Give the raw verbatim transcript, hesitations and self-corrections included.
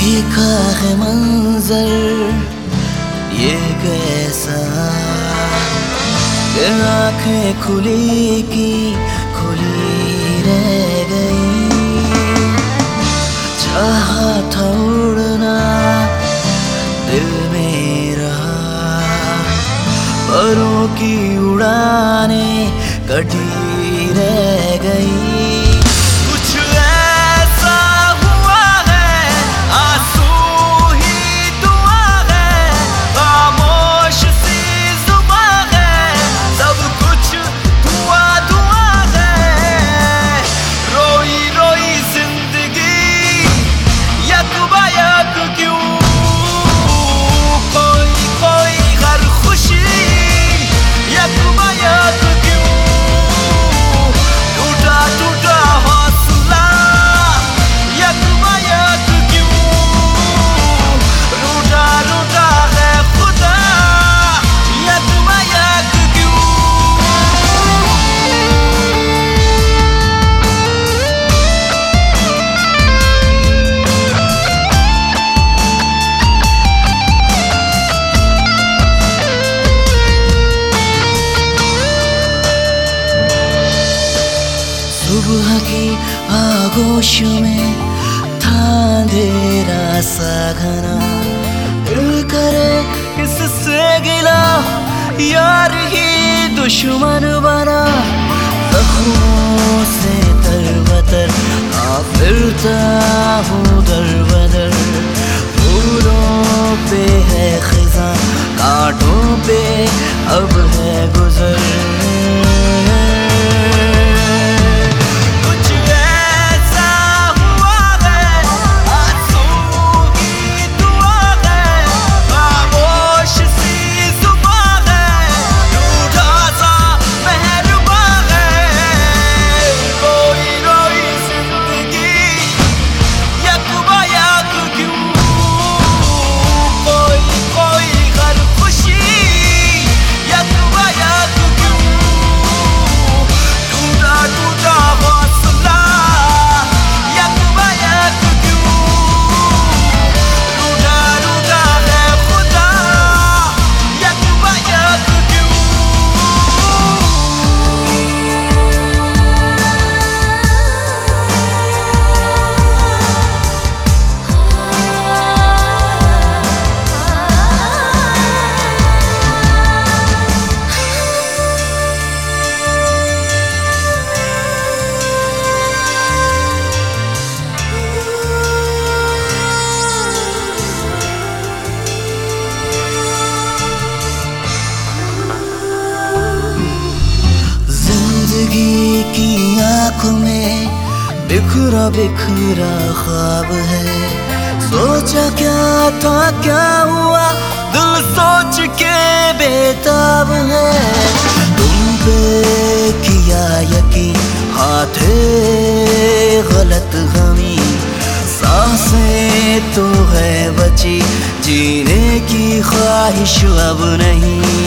देखा है मंजर ये कैसा कि आंखें खुली की खुली रह गई। चाहा था उड़ना दिल मेरा, परों की उड़ाने कटी रह गई। सुबह की आगोश में था अंधेरा सा घना, दिल करे किससे गिला यार ही दुश्मन बना। जख्मों से तरबतर आ फिरता हूँ दर बदर, फूलों पे है खिज़ां कांटों पे अब है गुजर। की आंखों में बिखरा बिखरा ख्वाब है, सोचा क्या था क्या हुआ दिल सोच के बेताब है। तुम पे किया यकीन हाथे गलत गमी, सांसें तो है बची जीने की ख्वाहिश अब नहीं।